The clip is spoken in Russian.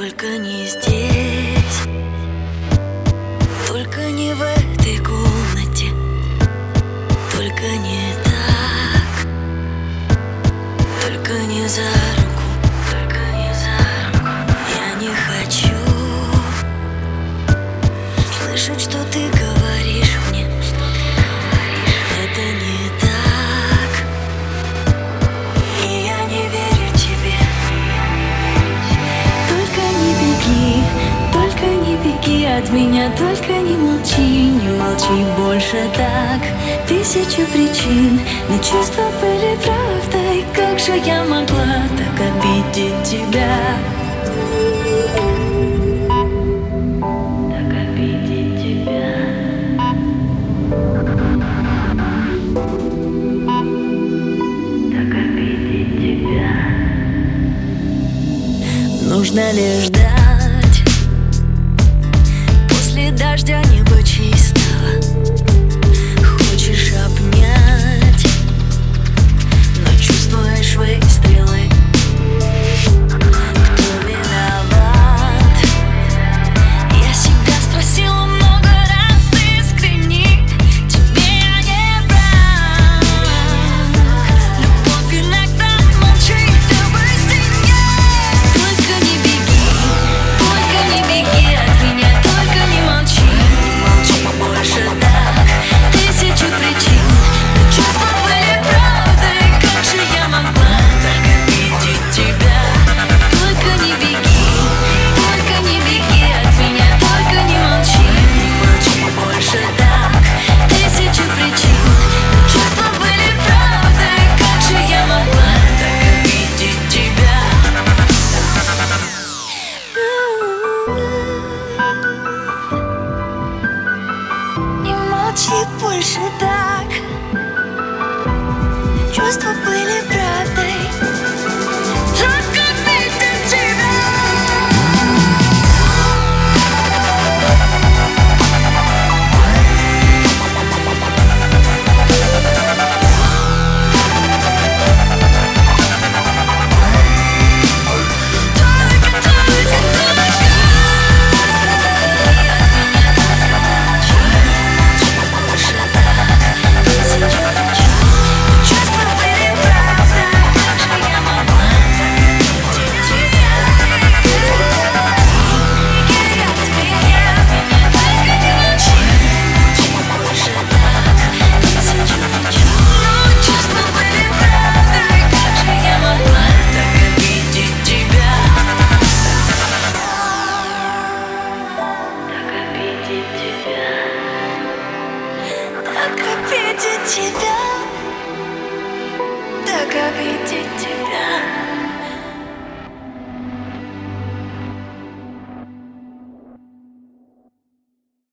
только не здесь, только не в этой комнате, только не так, только не за руку, только не за руку. Я не хочу слышать, что ты говоришь мне, это не так, и я не верю тебе. Только не беги от меня, только не молчи больше так. Тысячи причин, но чувства были правдой. Как же я могла так обидеть тебя? Так обидеть тебя. Так обидеть тебя. Нужно лишь ждать. После дождя небо чистого. Хочешь обнять, но чувствуешь выстрелы. Кто виноват? Я себя спросила много раз искренне. Тебе я не враг. Любовь иногда молчит об истине. Только не беги от меня, только не молчи больше так. Тысячу причин, но чувства были правдой. Как же я могла так обидеть тебя? Только не беги от меня, только не молчи больше так. Тысячу причин, но чувства были правдой. Как же я могла так обидеть тебя? Не молчи больше так. Чувства были правдой. Так обидеть тебя. Так обидеть тебя.